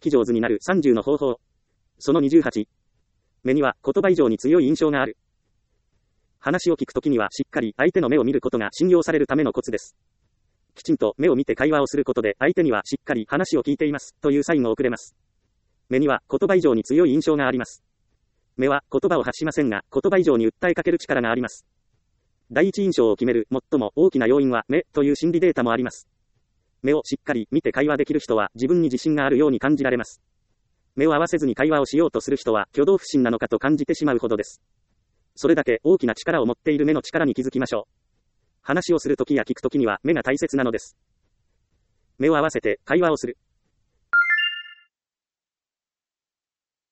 き上手になる30の方法。その28。目には言葉以上に強い印象がある。話を聞くときにはしっかり相手の目を見ることが信用されるためのコツです。きちんと目を見て会話をすることで相手にはしっかり話を聞いていますというサインを送れます。目には言葉以上に強い印象があります。目は言葉を発しませんが言葉以上に訴えかける力があります。第一印象を決める最も大きな要因は目という心理データもあります。目をしっかり見て会話できる人は自分に自信があるように感じられます。目を合わせずに会話をしようとする人は挙動不審なのかと感じてしまうほどです。それだけ大きな力を持っている目の力に気づきましょう。話をするときや聞くときには目が大切なのです。目を合わせて会話をする。